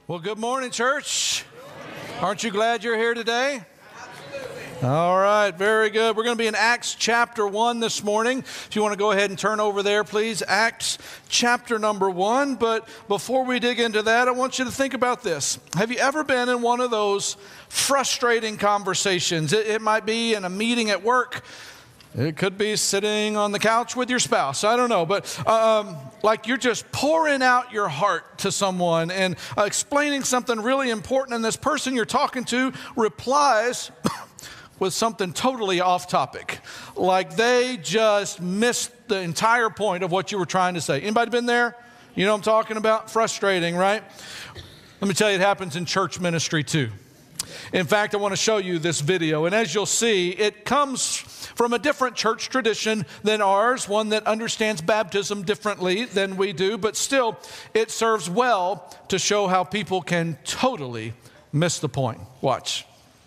Well, good morning, church. Aren't you glad you're here today? All right, very good. We're going to be in Acts chapter 1 this morning. If you want to go ahead and turn over there, please. Acts chapter number 1. But before we dig into that, I want you to think about this. Have you ever been in one of those frustrating conversations? It might be in a meeting at work. It could be sitting on the couch with your spouse. I don't know. But like you're just pouring out your heart to someone and explaining something really important. And this person you're talking to replies with something totally off topic. Like they just missed the entire point of what you were trying to say. Anybody been there? You know what I'm talking about? Frustrating, right? Let me tell you, it happens in church ministry too. In fact, I want to show you this video. And as you'll see, it comes from a different church tradition than ours, one that understands baptism differently than we do, but still, it serves well to show how people can totally miss the point. Watch.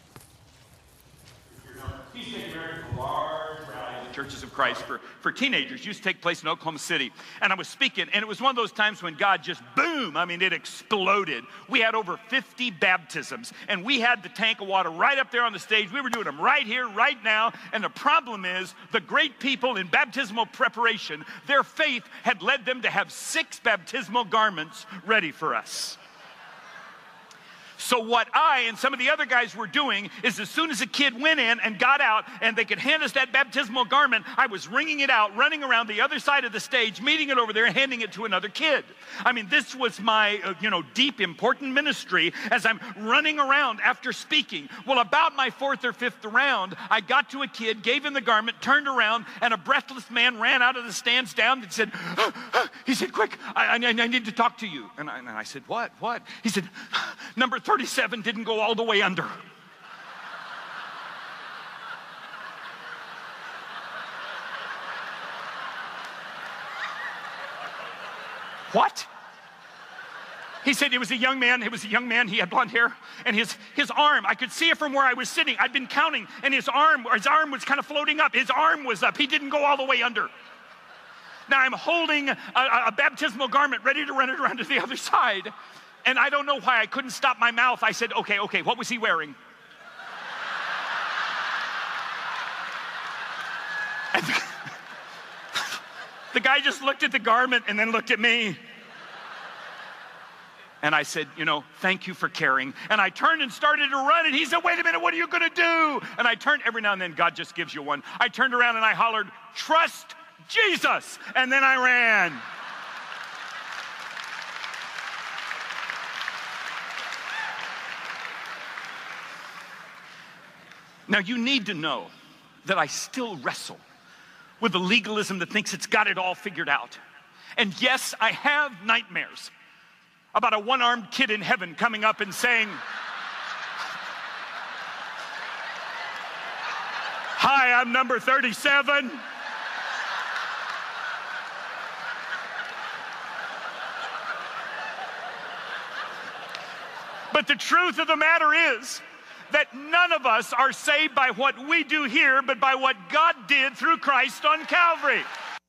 Churches of Christ for teenagers used to take place in Oklahoma City. And I was speaking, and it was one of those times when God just, boom, it exploded. We had over 50 baptisms, and we had the tank of water right up there on the stage. We were doing them right here, right now. And the problem is, the great people in baptismal preparation, their faith had led them to have 6 baptismal garments ready for us. So what I and some of the other guys were doing is as soon as a kid went in and got out and they could hand us that baptismal garment, I was wringing it out, running around the other side of the stage, meeting it over there and handing it to another kid. This was my, deep, important ministry as I'm running around after speaking. Well, about my 4th or 5th round, I got to a kid, gave him the garment, turned around, and a breathless man ran out of the stands down and said, he said, quick, I need to talk to you. And I said, what? He said, number 37 didn't go all the way under. What? He said it was a young man. He had blonde hair, and his arm, I could see it from where I was sitting. I'd been counting, and his arm was kind of floating up. His arm was up. He didn't go all the way under. Now I'm holding a baptismal garment ready to run it around to the other side. And I don't know why I couldn't stop my mouth. I said, okay, what was he wearing? And the guy just looked at the garment and then looked at me. And I said, thank you for caring. And I turned and started to run, and he said, wait a minute, what are you going to do? And I turned, every now and then, God just gives you one. I turned around and I hollered, trust Jesus. And then I ran. Now, you need to know that I still wrestle with the legalism that thinks it's got it all figured out. And yes, I have nightmares about a one-armed kid in heaven coming up and saying, hi, I'm number 37. But the truth of the matter is that none of us are saved by what we do here, but by what God did through Christ on Calvary.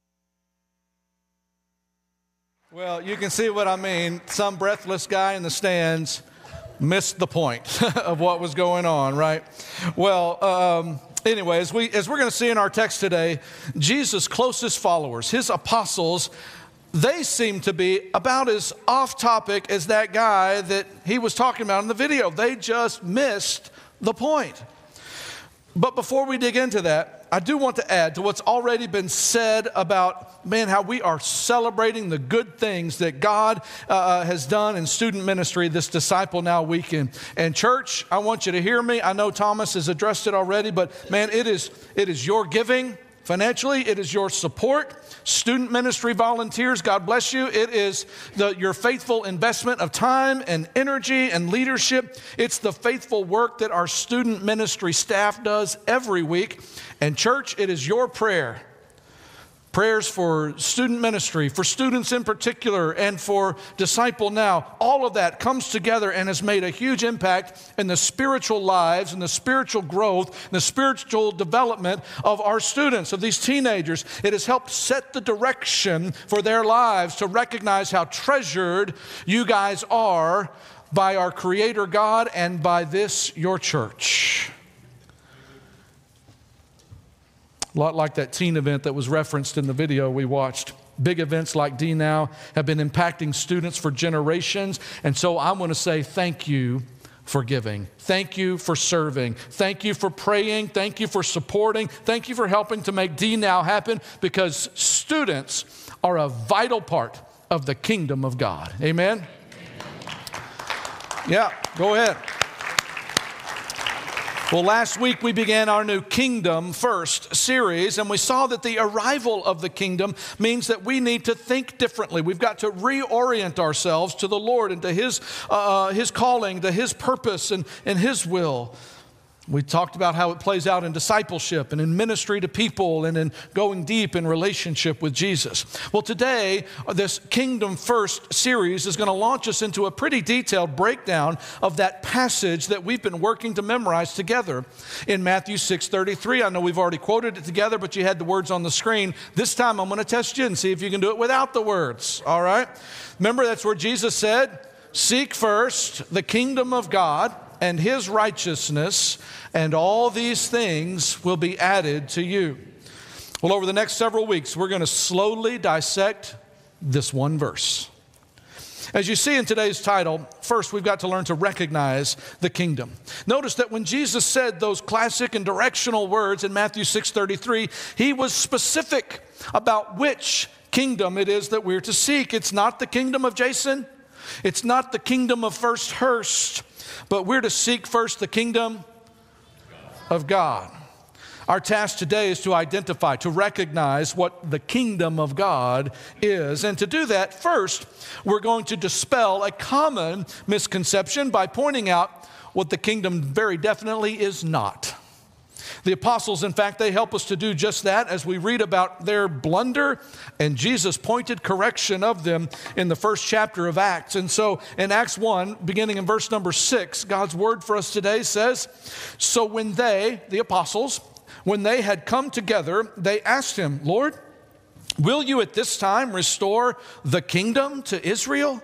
Well, you can see what I mean. Some breathless guy in the stands missed the point of what was going on, right? Well, anyway, as we're going to see in our text today, Jesus' closest followers, his apostles, they seem to be about as off topic as that guy that he was talking about in the video. They just missed the point. But before we dig into that, I do want to add to what's already been said about, how we are celebrating the good things that God has done in student ministry this Disciple Now weekend. And church, I want you to hear me. I know Thomas has addressed it already, but it is your giving. Financially, it is your support. Student ministry volunteers, God bless you. It is your faithful investment of time and energy and leadership. It's the faithful work that our student ministry staff does every week. And church, it is your prayer prayers for student ministry, for students in particular, and for Disciple Now. All of that comes together and has made a huge impact in the spiritual lives and the spiritual growth and the spiritual development of our students, of these teenagers. It has helped set the direction for their lives to recognize how treasured you guys are by our Creator God and by this, your church. A lot like that teen event that was referenced in the video we watched. Big events like D-Now have been impacting students for generations. And so I want to say thank you for giving. Thank you for serving. Thank you for praying. Thank you for supporting. Thank you for helping to make D-Now happen, because students are a vital part of the kingdom of God. Amen? Yeah, go ahead. Well, last week we began our new Kingdom First series, and we saw that the arrival of the kingdom means that we need to think differently. We've got to reorient ourselves to the Lord and to His calling, to His purpose and His will. We talked about how it plays out in discipleship and in ministry to people and in going deep in relationship with Jesus. Well, today, this Kingdom First series is going to launch us into a pretty detailed breakdown of that passage that we've been working to memorize together in Matthew 6:33. I know we've already quoted it together, but you had the words on the screen. This time I'm going to test you and see if you can do it without the words, all right? Remember, that's where Jesus said, "Seek first the kingdom of God and His righteousness, and all these things will be added to you." Well, over the next several weeks, we're going to slowly dissect this one verse. As you see in today's title, first we've got to learn to recognize the kingdom. Notice that when Jesus said those classic and directional words in Matthew 6:33, He was specific about which kingdom it is that we're to seek. It's not the kingdom of Jason. It's not the kingdom of First Hurst. But we're to seek first the kingdom of God. Our task today is to identify, to recognize what the kingdom of God is. And to do that, first, we're going to dispel a common misconception by pointing out what the kingdom very definitely is not. The apostles, in fact, they help us to do just that as we read about their blunder and Jesus' pointed correction of them in the first chapter of Acts. And so in Acts 1, beginning in verse number 6, God's word for us today says, "So when they, the apostles, when they had come together, they asked Him, 'Lord, will you at this time restore the kingdom to Israel?'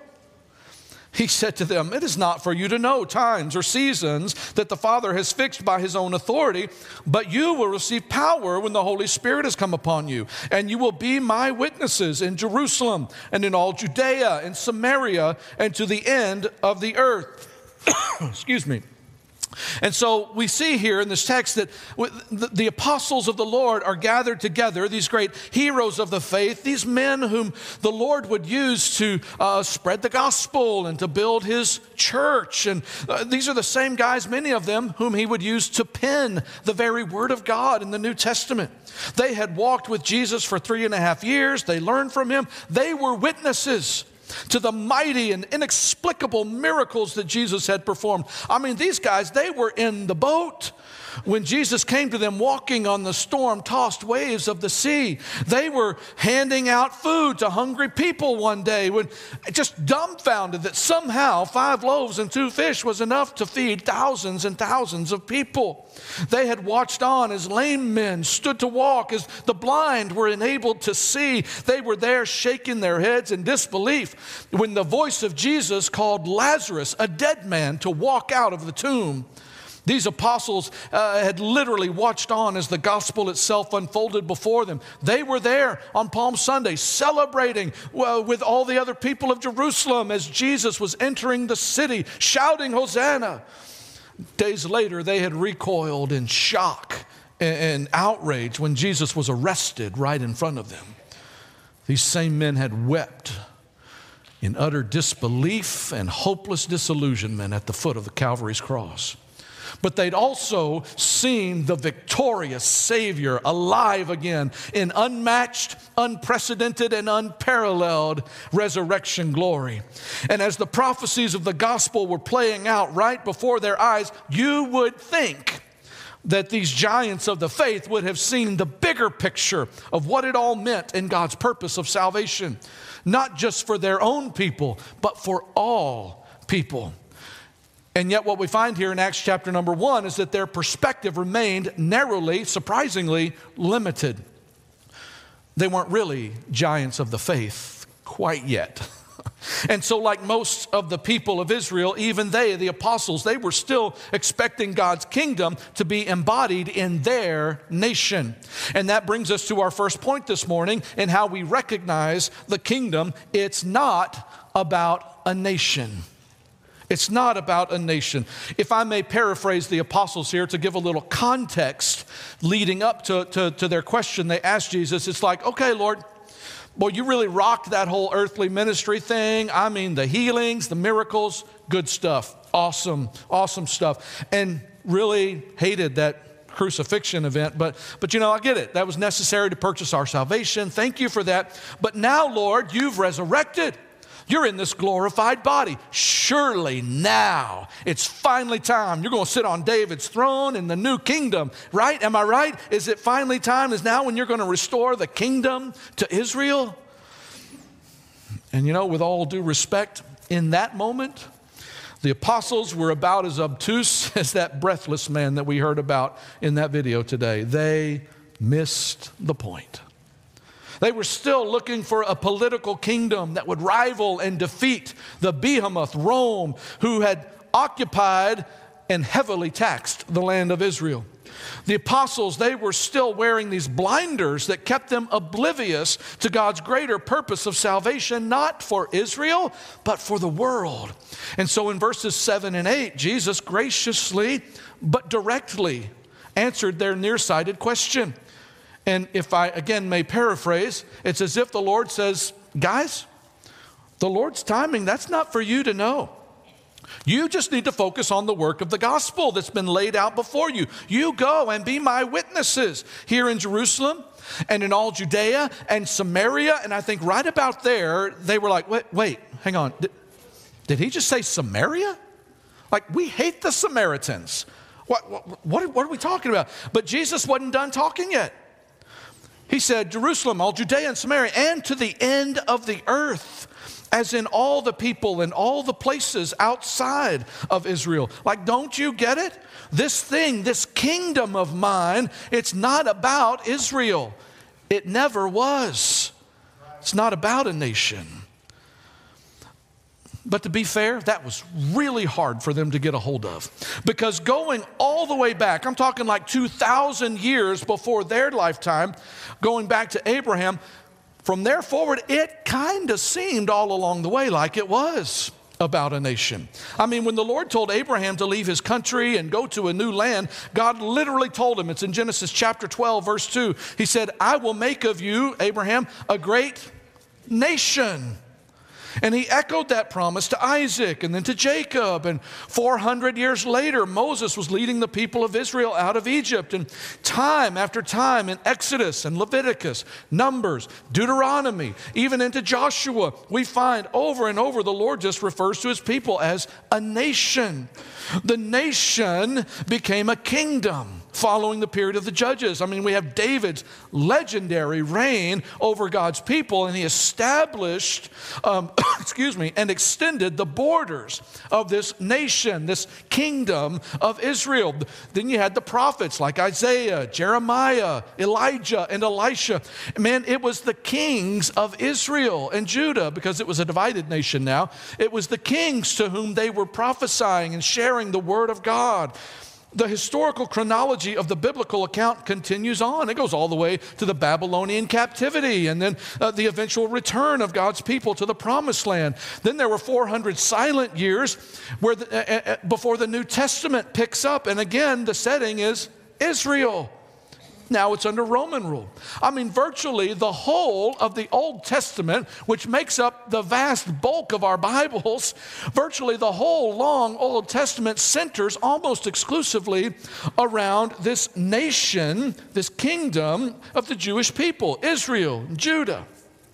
He said to them, 'It is not for you to know times or seasons that the Father has fixed by His own authority, but you will receive power when the Holy Spirit has come upon you, and you will be my witnesses in Jerusalem and in all Judea and Samaria and to the end of the earth.'" Excuse me. And so we see here in this text that the apostles of the Lord are gathered together, these great heroes of the faith, these men whom the Lord would use to spread the gospel and to build His church. And these are the same guys, many of them, whom He would use to pen the very Word of God in the New Testament. They had walked with Jesus for 3.5 years. They learned from Him. They were witnesses to the mighty and inexplicable miracles that Jesus had performed. I mean, these guys, they were in the boat when Jesus came to them walking on the storm-tossed waves of the sea. They were handing out food to hungry people one day, when just dumbfounded that somehow 5 loaves and 2 fish was enough to feed thousands and thousands of people. They had watched on as lame men stood to walk, as the blind were enabled to see. They were there shaking their heads in disbelief when the voice of Jesus called Lazarus, a dead man, to walk out of the tomb. These apostles had literally watched on as the gospel itself unfolded before them. They were there on Palm Sunday celebrating with all the other people of Jerusalem as Jesus was entering the city, shouting, "Hosanna." Days later, they had recoiled in shock and outrage when Jesus was arrested right in front of them. These same men had wept in utter disbelief and hopeless disillusionment at the foot of the Calvary's cross. But they'd also seen the victorious Savior alive again in unmatched, unprecedented, and unparalleled resurrection glory. And as the prophecies of the gospel were playing out right before their eyes, you would think, that these giants of the faith would have seen the bigger picture of what it all meant in God's purpose of salvation, not just for their own people, but for all people. And yet what we find here in Acts chapter number 1 is that their perspective remained narrowly, surprisingly limited. They weren't really giants of the faith quite yet. And so like most of the people of Israel, even they, the apostles, they were still expecting God's kingdom to be embodied in their nation. And that brings us to our first point this morning in how we recognize the kingdom. It's not about a nation. It's not about a nation. If I may paraphrase the apostles here to give a little context leading up to their question they asked Jesus, it's like, okay, Lord, boy, you really rocked that whole earthly ministry thing. I mean, the healings, the miracles, good stuff. Awesome, awesome stuff. And really hated that crucifixion event. But you know, I get it. That was necessary to purchase our salvation. Thank you for that. But now, Lord, you've resurrected. You're in this glorified body. Surely now it's finally time. You're going to sit on David's throne in the new kingdom, right? Am I right? Is it finally time? Is now when you're going to restore the kingdom to Israel? And you know, with all due respect, in that moment, the apostles were about as obtuse as that breathless man that we heard about in that video today. They missed the point. They were still looking for a political kingdom that would rival and defeat the behemoth Rome, who had occupied and heavily taxed the land of Israel. The apostles, they were still wearing these blinders that kept them oblivious to God's greater purpose of salvation, not for Israel, but for the world. And so in verses 7 and 8, Jesus graciously but directly answered their nearsighted question. And if I, again, may paraphrase, it's as if the Lord says, guys, the Lord's timing, that's not for you to know. You just need to focus on the work of the gospel that's been laid out before you. You go and be my witnesses here in Jerusalem and in all Judea and Samaria. And I think right about there, they were like, wait, hang on. Did he just say Samaria? Like, we hate the Samaritans. What are we talking about? But Jesus wasn't done talking yet. He said, Jerusalem, all Judea and Samaria, and to the end of the earth, as in all the people and all the places outside of Israel. Like, don't you get it? This thing, this kingdom of mine, it's not about Israel. It never was. It's not about a nation. But to be fair, that was really hard for them to get a hold of. Because going all the way back, I'm talking like 2,000 years before their lifetime, going back to Abraham, from there forward, it kind of seemed all along the way like it was about a nation. I mean, when the Lord told Abraham to leave his country and go to a new land, God literally told him, it's in Genesis chapter 12, verse 2, he said, I will make of you, Abraham, a great nation. And he echoed that promise to Isaac and then to Jacob. And 400 years later, Moses was leading the people of Israel out of Egypt. And time after time in Exodus and Leviticus, Numbers, Deuteronomy, even into Joshua, we find over and over the Lord just refers to his people as a nation. The nation became a kingdom following the period of the judges. I mean, we have David's legendary reign over God's people, and he established, and extended the borders of this nation, this kingdom of Israel. Then you had the prophets like Isaiah, Jeremiah, Elijah, and Elisha. Man, it was the kings of Israel and Judah, because it was a divided nation now. It was the kings to whom they were prophesying and sharing the word of God. The historical chronology of the biblical account continues on. It goes all the way to the Babylonian captivity and then the eventual return of God's people to the promised land. Then there were 400 silent years where before the New Testament picks up. And again, the setting is Israel. Now it's under Roman rule. I mean, virtually the whole of the Old Testament, which makes up the vast bulk of our Bibles, virtually the whole long Old Testament centers almost exclusively around this nation, this kingdom of the Jewish people, Israel, Judah.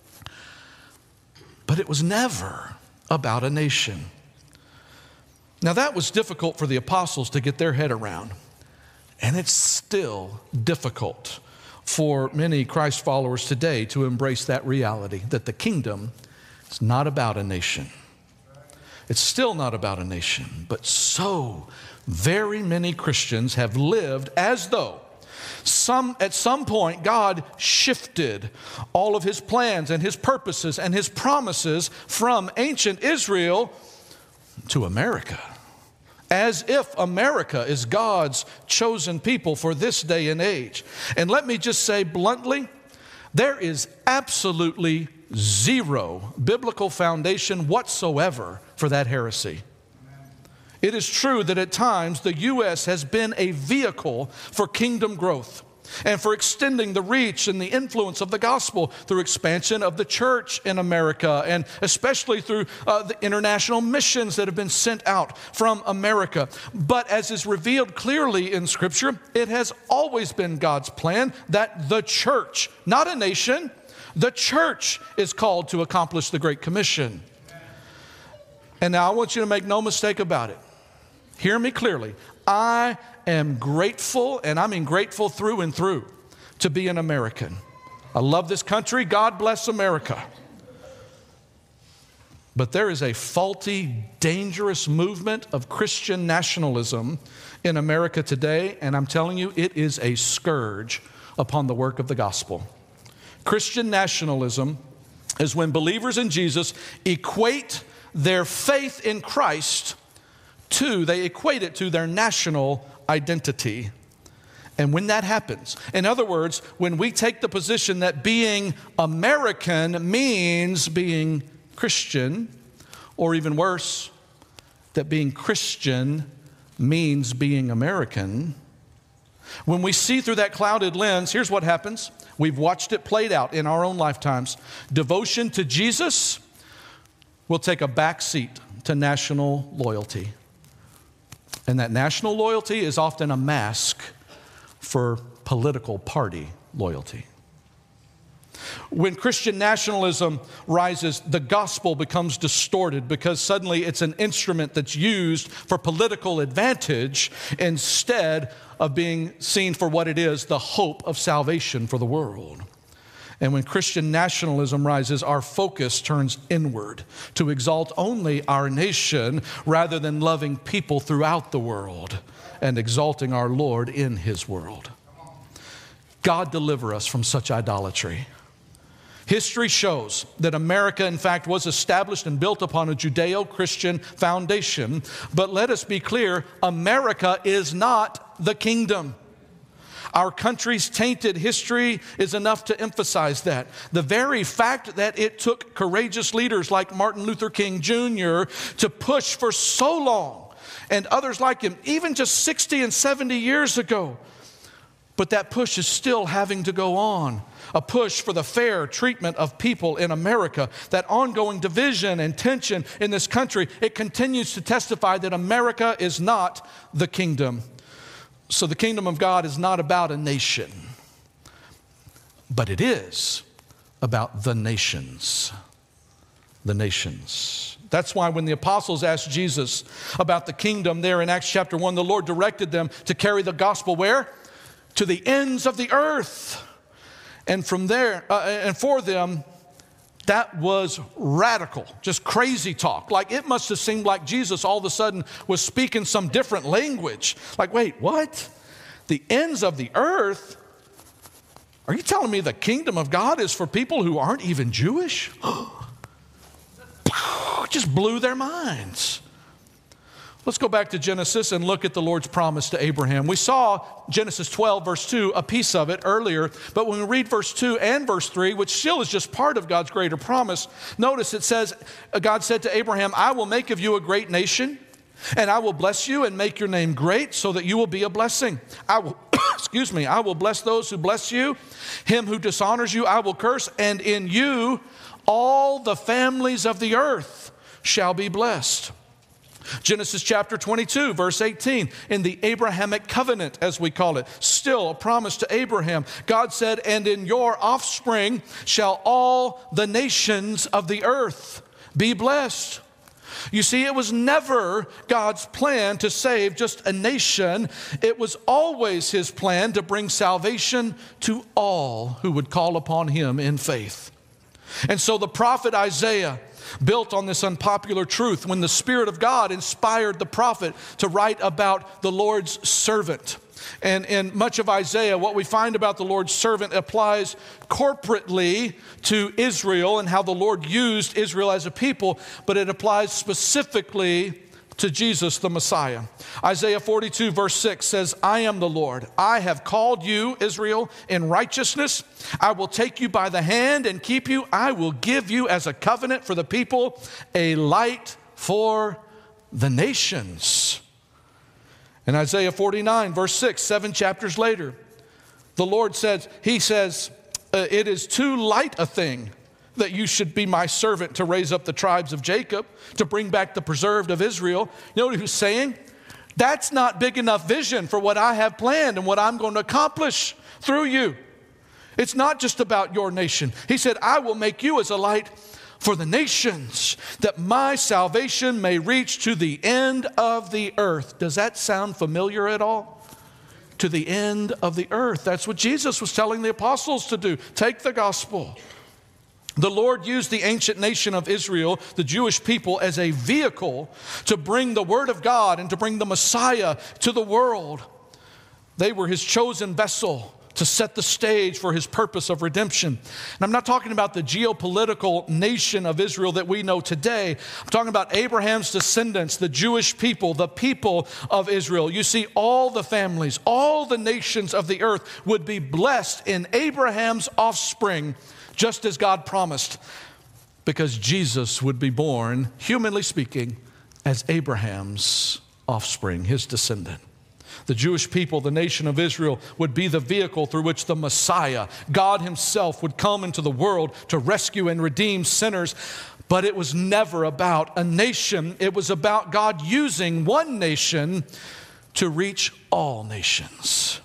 But it was never about a nation. Now that was difficult for the apostles to get their head around. And it's still difficult for many Christ followers today to embrace that reality that the kingdom is not about a nation. It's still not about a nation, but so very many Christians have lived as though at some point God shifted all of his plans and his purposes and his promises from ancient Israel to America, as if America is God's chosen people for this day and age. And let me just say bluntly, there is absolutely zero biblical foundation whatsoever for that heresy. It is true that at times the U.S. has been a vehicle for kingdom growth and for extending the reach and the influence of the gospel through expansion of the church in America, and especially through the international missions that have been sent out from America. But as is revealed clearly in Scripture, it has always been God's plan that the church, not a nation, the church is called to accomplish the Great Commission. And now I want you to make no mistake about it. Hear me clearly. I am grateful, and I mean grateful through and through, to be an American. I love this country. God bless America. But there is a faulty, dangerous movement of Christian nationalism in America today, and I'm telling you, it is a scourge upon the work of the gospel. Christian nationalism is when believers in Jesus equate their faith in Christ they equate it to their national identity. And when that happens, in other words, when we take the position that being American means being Christian, or even worse, that being Christian means being American, when we see through that clouded lens, here's what happens. We've watched it played out in our own lifetimes. Devotion to Jesus will take a back seat to national loyalty. And that national loyalty is often a mask for political party loyalty. When Christian nationalism rises, the gospel becomes distorted because suddenly it's an instrument that's used for political advantage instead of being seen for what it is, the hope of salvation for the world. And when Christian nationalism rises, our focus turns inward to exalt only our nation rather than loving people throughout the world and exalting our Lord in His world. God deliver us from such idolatry. History shows that America, in fact, was established and built upon a Judeo-Christian foundation. But let us be clear, America is not the kingdom. Our country's tainted history is enough to emphasize that. The very fact that it took courageous leaders like Martin Luther King Jr. to push for so long, and others like him, even just 60 and 70 years ago, but that push is still having to go on. A push for the fair treatment of people in America, that ongoing division and tension in this country, it continues to testify that America is not the kingdom. So the kingdom of God is not about a nation, but it is about the nations. The nations. That's why when the apostles asked Jesus about the kingdom there in Acts chapter 1, the Lord directed them to carry the gospel where? To the ends of the earth. And from there, and for them, that was radical, just crazy talk. Like it must have seemed like Jesus all of a sudden was speaking some different language. Like, wait, what? The ends of the earth? Are you telling me the kingdom of God is for people who aren't even Jewish? Just blew their minds. Let's go back to Genesis and look at the Lord's promise to Abraham. We saw Genesis 12, verse 2, a piece of it earlier. But when we read verse 2 and verse 3, which still is just part of God's greater promise, notice it says, God said to Abraham, I will make of you a great nation, and I will bless you and make your name great so that you will be a blessing. I will, I will bless those who bless you. Him who dishonors you, I will curse. And in you, all the families of the earth shall be blessed. Genesis chapter 22, verse 18, in the Abrahamic covenant, as we call it, still a promise to Abraham. God said, and in your offspring shall all the nations of the earth be blessed. You see, it was never God's plan to save just a nation. It was always his plan to bring salvation to all who would call upon him in faith. And so the prophet Isaiah built on this unpopular truth when the Spirit of God inspired the prophet to write about the Lord's servant. And in much of Isaiah, what we find about the Lord's servant applies corporately to Israel and how the Lord used Israel as a people, but it applies specifically to Jesus, the Messiah. Isaiah 42 verse 6 says, I am the Lord. I have called you, Israel, in righteousness. I will take you by the hand and keep you. I will give you as a covenant for the people, a light for the nations. In Isaiah 49 verse 6, 7 chapters later, the Lord says, he says, it is too light a thing that you should be my servant to raise up the tribes of Jacob, to bring back the preserved of Israel. You know what he was saying? That's not big enough vision for what I have planned and what I'm going to accomplish through you. It's not just about your nation. He said, I will make you as a light for the nations, that my salvation may reach to the end of the earth. Does that sound familiar at all? To the end of the earth. That's what Jesus was telling the apostles to do. Take the gospel. The Lord used the ancient nation of Israel, the Jewish people, as a vehicle to bring the word of God and to bring the Messiah to the world. They were his chosen vessel to set the stage for his purpose of redemption. And I'm not talking about the geopolitical nation of Israel that we know today. I'm talking about Abraham's descendants, the Jewish people, the people of Israel. You see, all the families, all the nations of the earth would be blessed in Abraham's offspring, just as God promised, because Jesus would be born, humanly speaking, as Abraham's offspring, his descendant. The Jewish people, the nation of Israel, would be the vehicle through which the Messiah, God himself, would come into the world to rescue and redeem sinners. But it was never about a nation. It was about God using one nation to reach all nations.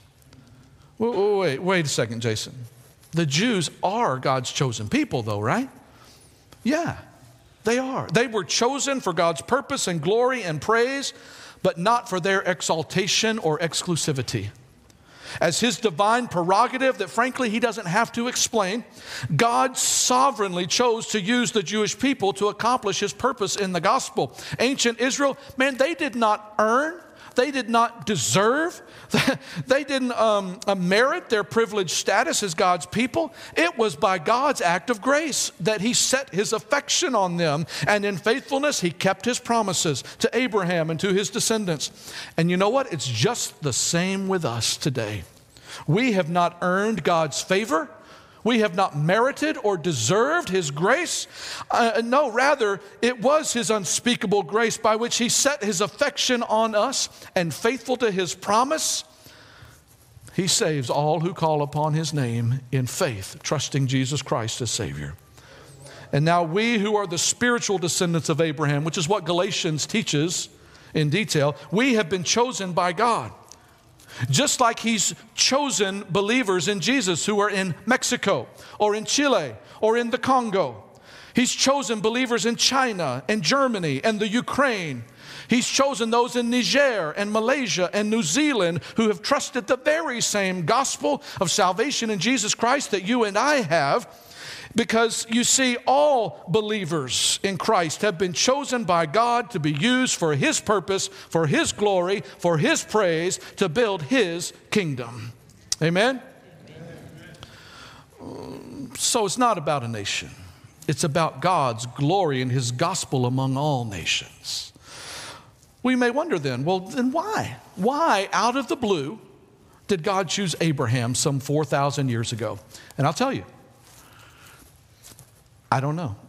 Wait a second, Jason. The Jews are God's chosen people, though, right? Yeah, they are. They were chosen for God's purpose and glory and praise, but not for their exaltation or exclusivity. As his divine prerogative that frankly he doesn't have to explain, God sovereignly chose to use the Jewish people to accomplish his purpose in the gospel. Ancient Israel, man, they did not earn, they did not deserve, they didn't merit their privileged status as God's people. It was by God's act of grace that he set his affection on them, and in faithfulness he kept his promises to Abraham and to his descendants. And you know what? It's just the same with us today. We have not earned God's favor. We have not merited or deserved his grace. No, rather, it was his unspeakable grace by which he set his affection on us, and faithful to his promise, he saves all who call upon his name in faith, trusting Jesus Christ as Savior. And now we who are the spiritual descendants of Abraham, which is what Galatians teaches in detail, we have been chosen by God. Just like he's chosen believers in Jesus who are in Mexico or in Chile or in the Congo. He's chosen believers in China and Germany and the Ukraine. He's chosen those in Niger and Malaysia and New Zealand who have trusted the very same gospel of salvation in Jesus Christ that you and I have. Because you see, all believers in Christ have been chosen by God to be used for his purpose, for his glory, for his praise, to build his kingdom. Amen? So it's not about a nation. It's about God's glory and his gospel among all nations. We may wonder then, well, then why? Why, out of the blue, did God choose Abraham some 4,000 years ago? And I'll tell you, I don't know.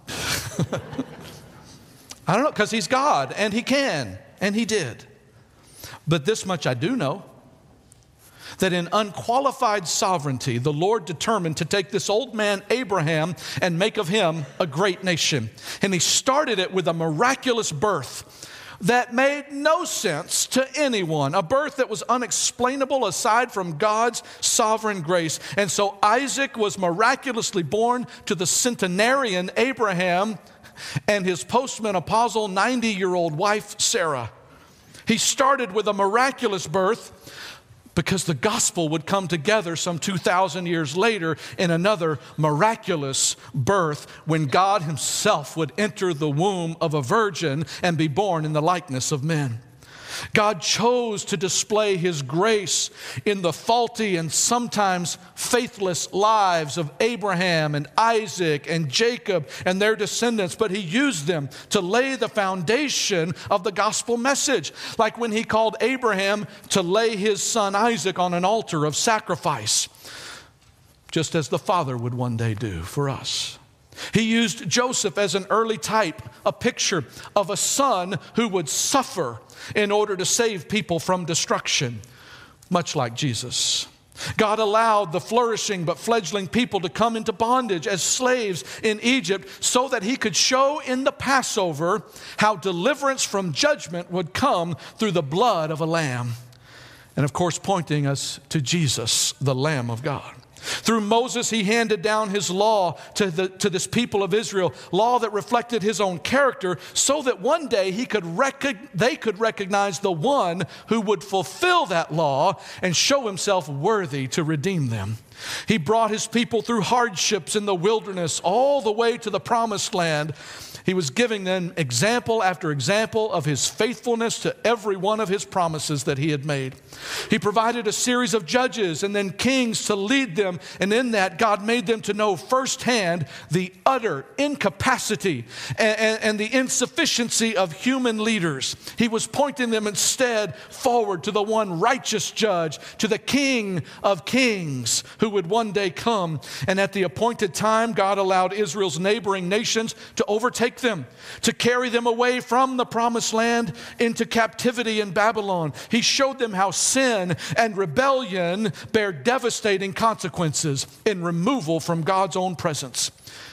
I don't know, because he's God, and he can, and he did. But this much I do know, that in unqualified sovereignty, the Lord determined to take this old man Abraham and make of him a great nation. And he started it with a miraculous birth that made no sense to anyone, a birth that was unexplainable aside from God's sovereign grace. And so Isaac was miraculously born to the centenarian Abraham and his postmenopausal 90-year-old wife, Sarah. He started with a miraculous birth because the gospel would come together some 2,000 years later in another miraculous birth when God himself would enter the womb of a virgin and be born in the likeness of men. God chose to display his grace in the faulty and sometimes faithless lives of Abraham and Isaac and Jacob and their descendants, but he used them to lay the foundation of the gospel message, like when he called Abraham to lay his son Isaac on an altar of sacrifice, just as the Father would one day do for us. He used Joseph as an early type, a picture of a son who would suffer in order to save people from destruction, much like Jesus. God allowed the flourishing but fledgling people to come into bondage as slaves in Egypt so that he could show in the Passover how deliverance from judgment would come through the blood of a lamb. And of course, pointing us to Jesus, the Lamb of God. Through Moses, he handed down his law to this people of Israel, law that reflected his own character, so that one day they could recognize the one who would fulfill that law and show himself worthy to redeem them. He brought his people through hardships in the wilderness all the way to the promised land. He was giving them example after example of his faithfulness to every one of his promises that he had made. He provided a series of judges and then kings to lead them, and in that, God made them to know firsthand the utter incapacity and the insufficiency of human leaders. He was pointing them instead forward to the one righteous judge, to the King of Kings who would one day come. And at the appointed time, God allowed Israel's neighboring nations to overtake them, to carry them away from the promised land into captivity in Babylon. He showed them how sin and rebellion bear devastating consequences in removal from God's own presence.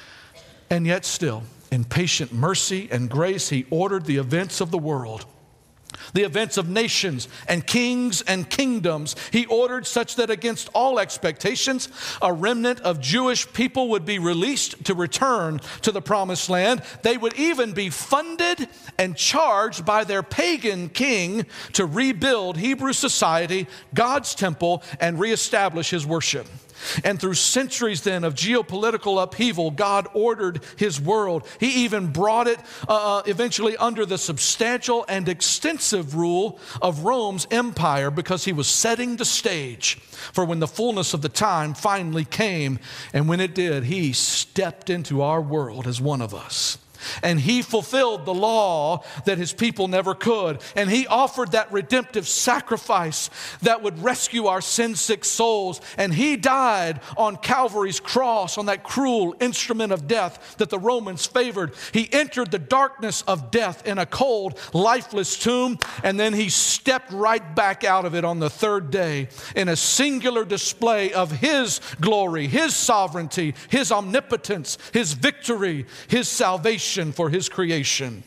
And yet still, in patient mercy and grace, he ordered the events of the world, the events of nations and kings and kingdoms. He ordered such that against all expectations, a remnant of Jewish people would be released to return to the promised land. They would even be funded and charged by their pagan king to rebuild Hebrew society, God's temple, and reestablish his worship. And through centuries then of geopolitical upheaval, God ordered his world. He even brought it eventually under the substantial and extensive rule of Rome's empire, because he was setting the stage for when the fullness of the time finally came. And when it did, he stepped into our world as one of us. And he fulfilled the law that his people never could. And he offered that redemptive sacrifice that would rescue our sin-sick souls. And he died on Calvary's cross, on that cruel instrument of death that the Romans favored. He entered the darkness of death in a cold, lifeless tomb. And then he stepped right back out of it on the third day in a singular display of his glory, his sovereignty, his omnipotence, his victory, his salvation for his creation.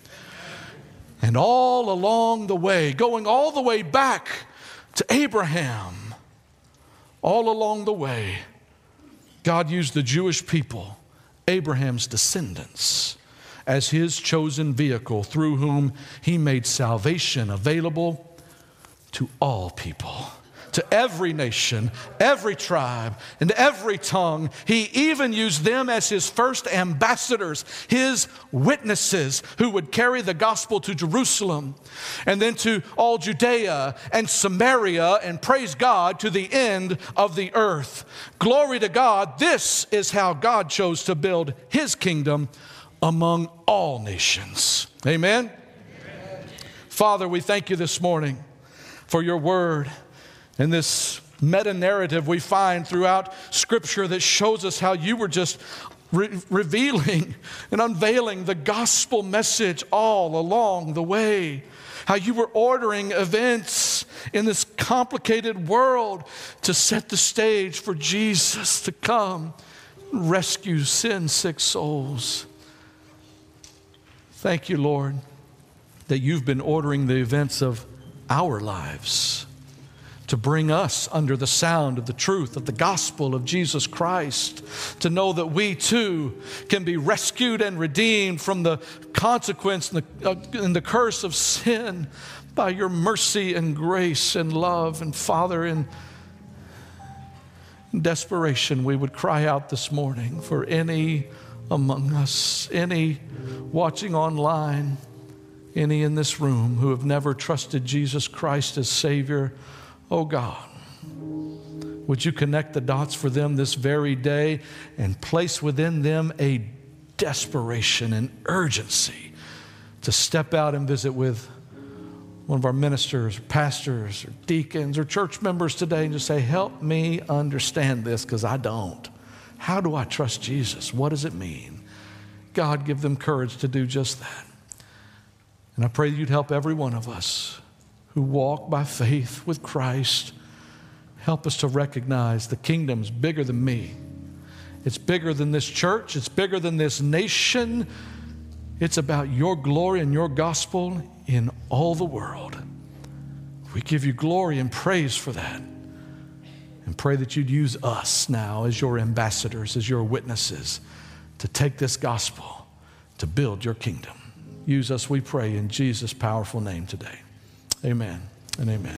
And all along the way, going all the way back to Abraham, all along the way, God used the Jewish people, Abraham's descendants, as his chosen vehicle through whom he made salvation available to all people, to every nation, every tribe, and every tongue. He even used them as his first ambassadors, his witnesses, who would carry the gospel to Jerusalem and then to all Judea and Samaria, and praise God, to the end of the earth. Glory to God. This is how God chose to build his kingdom among all nations. Amen? Amen. Father, we thank you this morning for your word. In this meta-narrative we find throughout Scripture that shows us how you were just revealing and unveiling the gospel message all along the way. How you were ordering events in this complicated world to set the stage for Jesus to come and rescue sin-sick souls. Thank you, Lord, that you've been ordering the events of our lives to bring us under the sound of the truth of the gospel of Jesus Christ, to know that we too can be rescued and redeemed from the consequence and the curse of sin by your mercy and grace and love. And Father, in desperation, we would cry out this morning for any among us, any watching online, any in this room who have never trusted Jesus Christ as Savior. Oh God, would you connect the dots for them this very day and place within them a desperation and urgency to step out and visit with one of our ministers, or pastors, or deacons, or church members today and just say, help me understand this because I don't. How do I trust Jesus? What does it mean? God, give them courage to do just that. And I pray that you'd help every one of us who walk by faith with Christ. Help us to recognize the kingdom's bigger than me. It's bigger than this church. It's bigger than this nation. It's about your glory and your gospel in all the world. We give you glory and praise for that. And pray that you'd use us now as your ambassadors, as your witnesses, to take this gospel to build your kingdom. Use us, we pray, in Jesus' powerful name today. Amen and amen.